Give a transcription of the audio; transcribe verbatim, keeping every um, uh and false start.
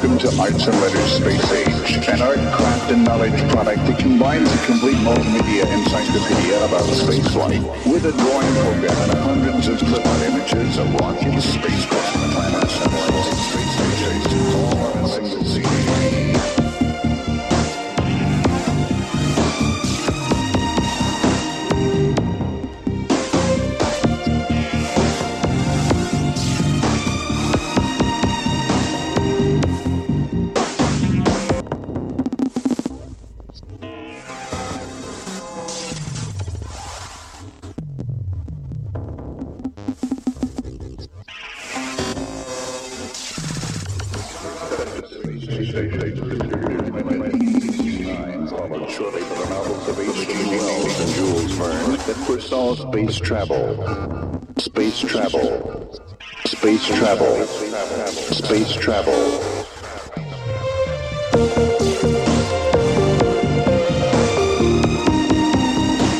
Welcome to Arts and Letters Space Age, an art, craft, and knowledge product that combines a complete multimedia encyclopedia about spaceflight with a drawing program and hundreds of clip-art images of rockets, spacecraft, planets, satellites, and space stations, all on a single C D. Shortly for the novels of H G Wells and Jules Verne that foresaw space travel. Space travel. Space travel. Space travel.